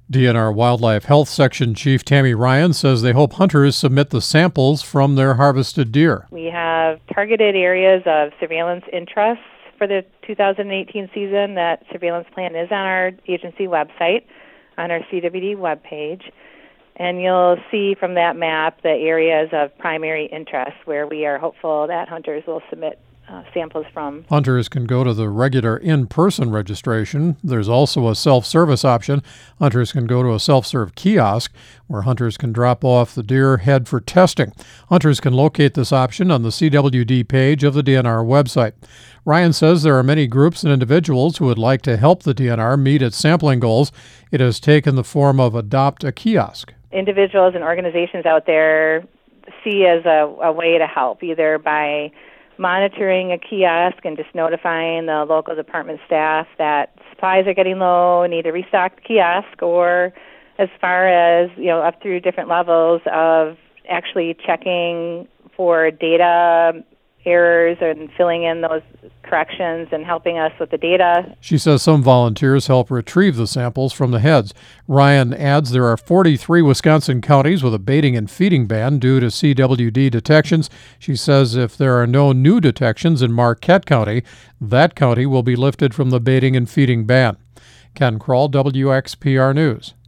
DNR Wildlife Health Section Chief Tammy Ryan says they hope hunters submit the samples from their harvested deer. We have targeted areas of surveillance interests for the 2018 season. That surveillance plan is on our agency website, on our CWD webpage. And you'll see from that map the areas of primary interest where we are hopeful that hunters will submit samples from. Hunters can go to the regular in-person registration. There's also a self-service option. Hunters can go to a self-serve kiosk where hunters can drop off the deer head for testing. Hunters can locate this option on the CWD page of the DNR website. Ryan says there are many groups and individuals who would like to help the DNR meet its sampling goals. It has taken the form of Adopt a Kiosk. Individuals and organizations out there see as a way to help, either by monitoring a kiosk and just notifying the local department staff that supplies are getting low, need to restock the kiosk, or as far as, up through different levels of actually checking for data errors and filling in those corrections and helping us with the data. She says some volunteers help retrieve the samples from the heads. Ryan adds there are 43 Wisconsin counties with a baiting and feeding ban due to CWD detections. She says if there are no new detections in Marquette County, that county will be lifted from the baiting and feeding ban. Ken Kroll, WXPR News.